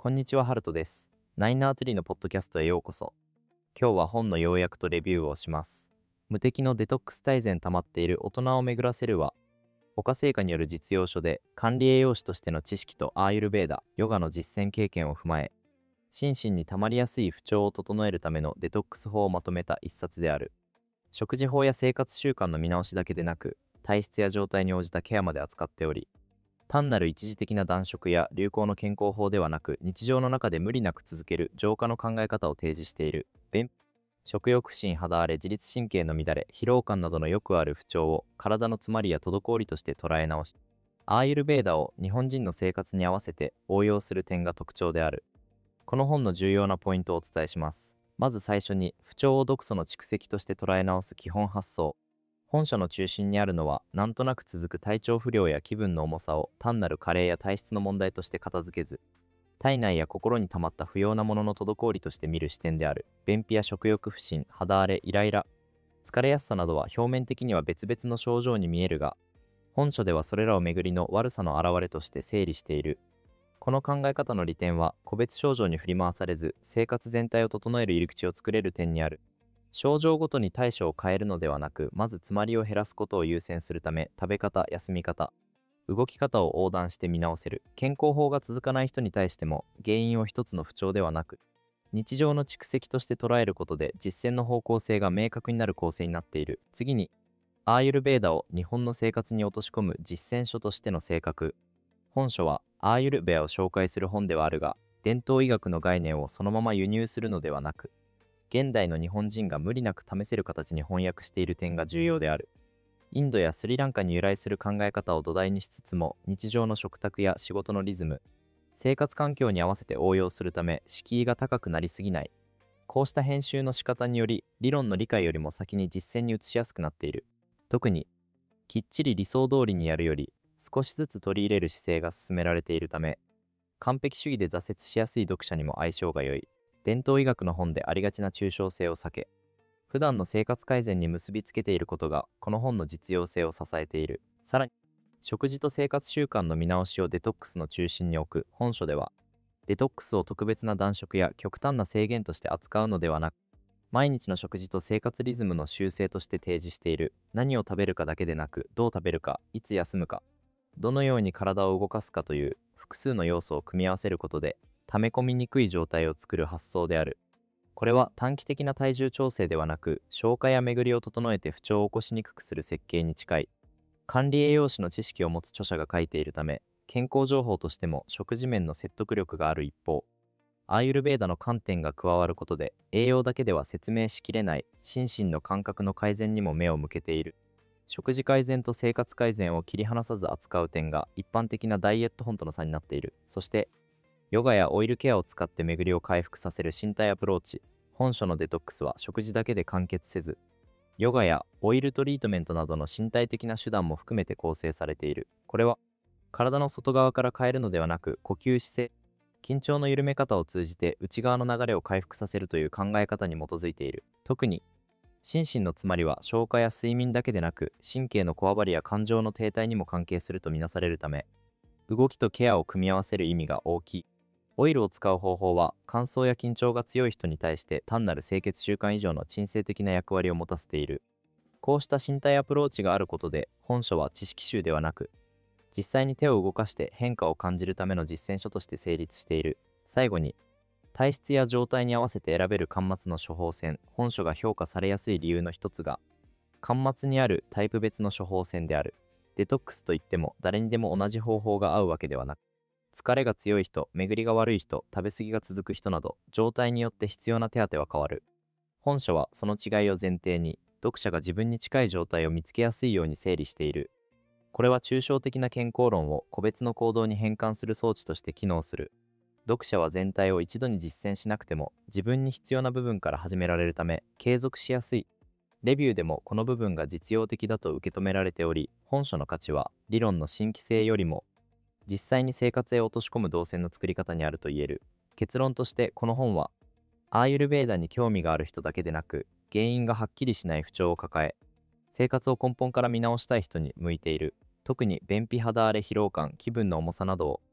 こんにちは、ハルトです。ナインナーツリーのポッドキャストへようこそ。今日は本の要約とレビューをします。無敵のデトックス大全溜まっている大人を巡らせるは、岡製菓による実用書で、管理栄養士としての知識とアーユルベーダ、ヨガの実践経験を踏まえ、心身に溜まりやすい不調を整えるためのデトックス法をまとめた一冊である。食事法や生活習慣の見直しだけでなく、体質や状態に応じたケアまで扱っており、単なる一時的な断食や流行の健康法ではなく、日常の中で無理なく続ける浄化の考え方を提示している。食欲不振、肌荒れ、自律神経の乱れ、疲労感などのよくある不調を体の詰まりや滞りとして捉え直し、アーユルベーダを日本人の生活に合わせて応用する点が特徴である。この本の重要なポイントをお伝えします。まず最初に、不調を毒素の蓄積として捉え直す基本発想。本書の中心にあるのは、なんとなく続く体調不良や気分の重さを単なる加齢や体質の問題として片付けず、体内や心に溜まった不要なものの滞りとして見る視点である。便秘や食欲不振、肌荒れ、イライラ、疲れやすさなどは表面的には別々の症状に見えるが、本書ではそれらをめぐりの悪さの表れとして整理している。この考え方の利点は、個別症状に振り回されず、生活全体を整える入り口を作れる点にある。症状ごとに対処を変えるのではなく、まず詰まりを減らすことを優先するため、食べ方、休み方、動き方を横断して見直せる。健康法が続かない人に対しても、原因を一つの不調ではなく、日常の蓄積として捉えることで実践の方向性が明確になる構成になっている。次に、アーユルベーダを日本の生活に落とし込む実践書としての性格。本書はアーユルベアを紹介する本ではあるが、伝統医学の概念をそのまま輸入するのではなく、現代の日本人が無理なく試せる形に翻訳している点が重要である。インドやスリランカに由来する考え方を土台にしつつも、日常の食卓や仕事のリズム、生活環境に合わせて応用するため、敷居が高くなりすぎない。こうした編集の仕方により、理論の理解よりも先に実践に移しやすくなっている。特に、きっちり理想通りにやるより、少しずつ取り入れる姿勢が進められているため、完璧主義で挫折しやすい読者にも相性が良い。伝統医学の本でありがちな抽象性を避け、普段の生活改善に結びつけていることが、この本の実用性を支えている。さらに、食事と生活習慣の見直しをデトックスの中心に置く。本書では、デトックスを特別な断食や極端な制限として扱うのではなく、毎日の食事と生活リズムの修正として提示している。何を食べるかだけでなく、どう食べるか、いつ休むか、どのように体を動かすかという複数の要素を組み合わせることで、溜め込みにくい状態を作る発想である。これは短期的な体重調整ではなく、消化や巡りを整えて不調を起こしにくくする設計に近い。管理栄養士の知識を持つ著者が書いているため、健康情報としても食事面の説得力がある一方、アーユルベーダの観点が加わることで、栄養だけでは説明しきれない心身の感覚の改善にも目を向けている。食事改善と生活改善を切り離さず扱う点が一般的なダイエット本との差になっている。そして、ヨガやオイルケアを使って巡りを回復させる身体アプローチ。本書のデトックスは食事だけで完結せず、ヨガやオイルトリートメントなどの身体的な手段も含めて構成されている。これは、体の外側から変えるのではなく、呼吸姿勢、緊張の緩め方を通じて内側の流れを回復させるという考え方に基づいている。特に、心身の詰まりは消化や睡眠だけでなく、神経のこわばりや感情の停滞にも関係するとみなされるため、動きとケアを組み合わせる意味が大きい。オイルを使う方法は、乾燥や緊張が強い人に対して単なる清潔習慣以上の鎮静的な役割を持たせている。こうした身体アプローチがあることで、本書は知識集ではなく、実際に手を動かして変化を感じるための実践書として成立している。最後に、体質や状態に合わせて選べる巻末の処方箋。本書が評価されやすい理由の一つが、巻末にあるタイプ別の処方箋である。デトックスといっても誰にでも同じ方法が合うわけではなく、疲れが強い人、巡りが悪い人、食べ過ぎが続く人など、状態によって必要な手当は変わる。本書はその違いを前提に、読者が自分に近い状態を見つけやすいように整理している。これは抽象的な健康論を個別の行動に変換する装置として機能する。読者は全体を一度に実践しなくても、自分に必要な部分から始められるため、継続しやすい。レビューでもこの部分が実用的だと受け止められており、本書の価値は理論の新規性よりも、実際に生活へ落とし込む動線の作り方にあると言える。結論としてこの本は、アーユルベーダに興味がある人だけでなく、原因がはっきりしない不調を抱え、生活を根本から見直したい人に向いている。特に便秘、肌荒れ、疲労感、気分の重さなどを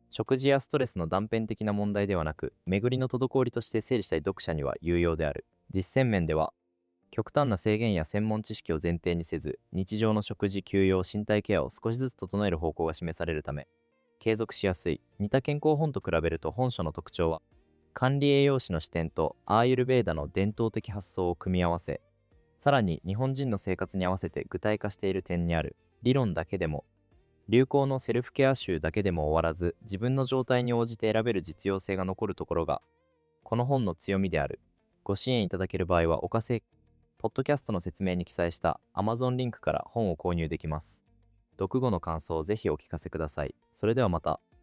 食事やストレスの断片的な問題ではなく、巡りの滞りとして整理したい読者には有用である。実践面では、極端な制限や専門知識を前提にせず、日常の食事、休養、身体ケアを少しずつ整える方向が示されるため、継続しやすい。似た健康本と比べると本書の特徴は、管理栄養士の視点とアーユルベーダの伝統的発想を組み合わせ、さらに日本人の生活に合わせて具体化している点にある。理論だけでも、流行のセルフケア集だけでも終わらず、自分の状態に応じて選べる実用性が残るところが、この本の強みである。ご支援いただける場合は、岡生ポッドキャストの説明に記載した Amazon リンクから本を購入できます。読後の感想をぜひお聞かせください。それではまた。